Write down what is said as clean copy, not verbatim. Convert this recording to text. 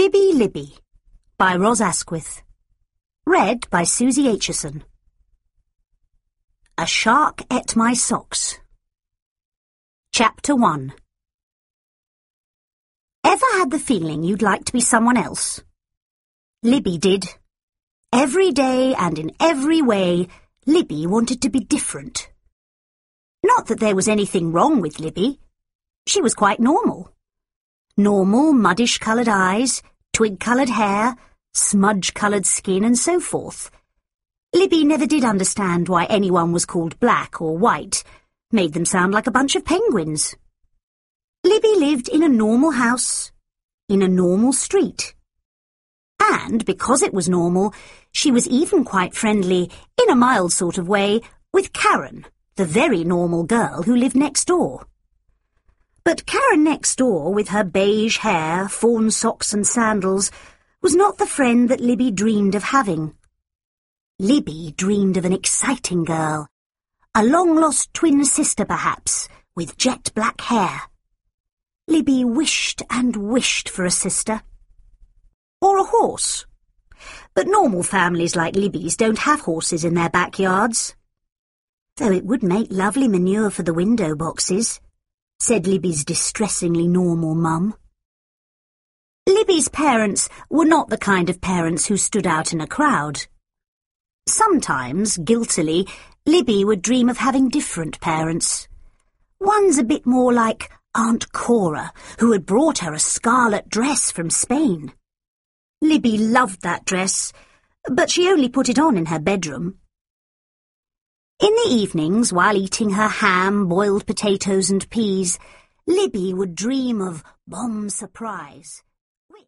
Tibby Libby by Ros Asquith. Read by Susie Aitchison. A Shark Ate My Socks. Chapter 1. Ever had the feeling you'd like to be someone else? Libby did. Every day and in every way, Libby wanted to be different. Not that there was anything wrong with Libby. She was quite normal. Normal, muddish-coloured eyes, twig-coloured hair, smudge-coloured skin, and so forth. Libby never did understand why anyone was called black or white, made them sound like a bunch of penguins. Libby lived in a normal house, in a normal street. And, because it was normal, she was even quite friendly, in a mild sort of way, with Karen, the very normal girl who lived next door. But Karen next door, with her beige hair, fawn socks and sandals, was not the friend that Libby dreamed of having. Libby dreamed of an exciting girl, a long-lost twin sister perhaps, with jet black hair. Libby wished and wished for a sister. Or a horse. But normal families like Libby's don't have horses in their backyards. Though it would make lovely manure for the window boxes, said Libby's distressingly normal mum. Libby's parents were not the kind of parents who stood out in a crowd. Sometimes, guiltily, Libby would dream of having different parents. One's a bit more like Aunt Cora, who had brought her a scarlet dress from Spain. Libby loved that dress, but she only put it on in her bedroom. In the evenings, while eating her ham, boiled potatoes and peas, Libby would dream of bomb surprise.